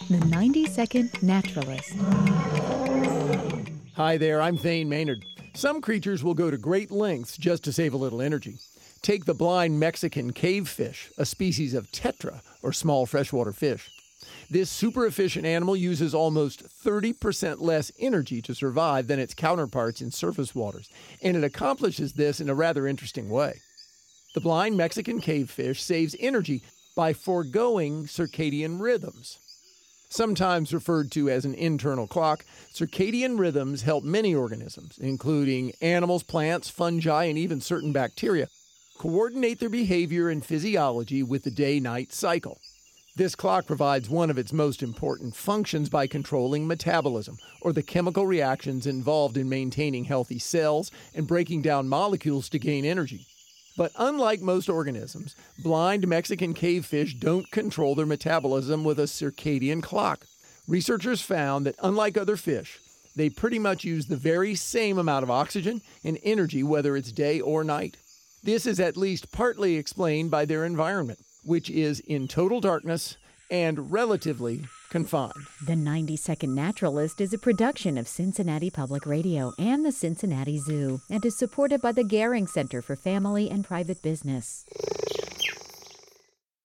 The 90-Second Naturalist. Hi there, I'm Thane Maynard. Some creatures will go to great lengths just to save a little energy. Take the blind Mexican cavefish, a species of tetra, or small freshwater fish. This super efficient animal uses almost 30% less energy to survive than its counterparts in surface waters, and it accomplishes this in a rather interesting way. The blind Mexican cavefish saves energy by foregoing circadian rhythms. Sometimes referred to as an internal clock, circadian rhythms help many organisms, including animals, plants, fungi, and even certain bacteria, coordinate their behavior and physiology with the day-night cycle. This clock provides one of its most important functions by controlling metabolism, or the chemical reactions involved in maintaining healthy cells and breaking down molecules to gain energy. But unlike most organisms, blind Mexican cavefish don't control their metabolism with a circadian clock. Researchers found that unlike other fish, they pretty much use the very same amount of oxygen and energy whether it's day or night. This is at least partly explained by their environment, which is in total darkness and relatively confined. The 90-Second Naturalist is a production of Cincinnati Public Radio and the Cincinnati Zoo and is supported by the Gehring Center for Family and Private Business.